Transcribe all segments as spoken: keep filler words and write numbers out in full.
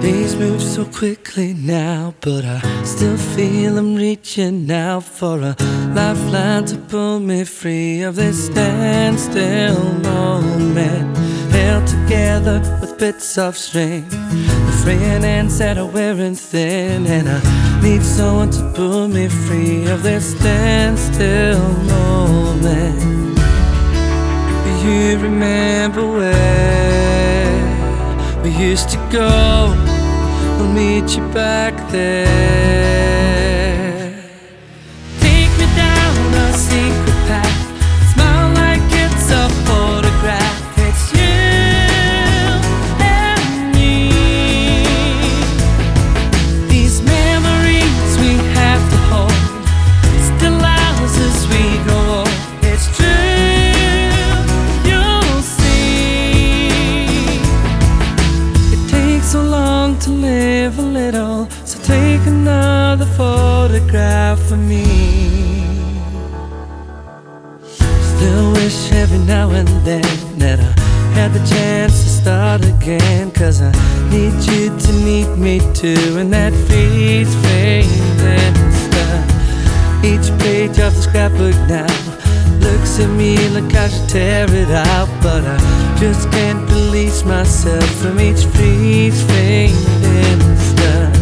Days move so quickly now, but I still feel I'm reaching out for a lifeline to pull me free of this standstill moment. Held together with bits of string, the fraying ends that are wearing thin, and I need someone to pull me free of this standstill moment. You remember where we used to go? I'll meet you back there. Take me down a secret path, smile like it's a photograph. It's you and me. These memories we have to hold, still ours as we grow old. It's true, you'll see. It takes so long to live a little, so take another photograph of me. Still wish every now and then that I had the chance to start again, 'cause I need you to need me too, and that freeze frame and stuff. Each page of the scrapbook now looks at me like I should tear it out, but I just can't release myself from each freeze frame and stuff.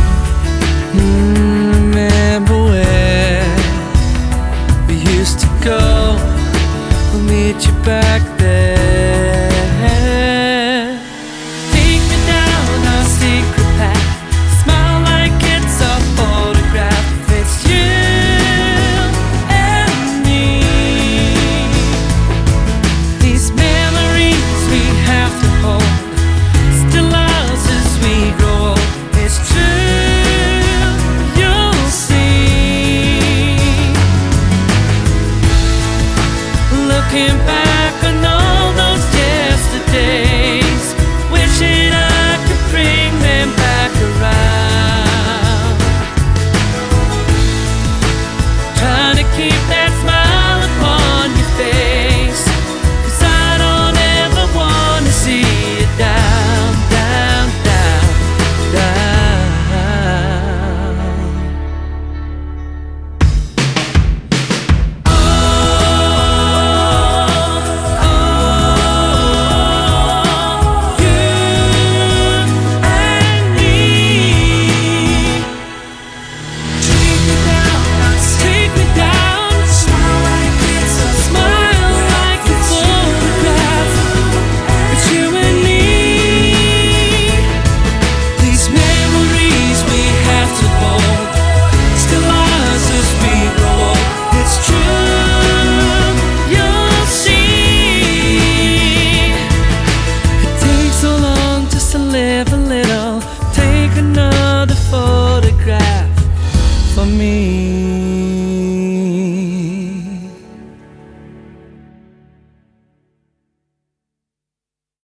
Mm, remember where we used to go? We'll meet you back there. Take me down a secret path, smile like it's a photograph. It's you and me. These memories we have to hold, still ours as we grow old. It's true, you'll see. Looking back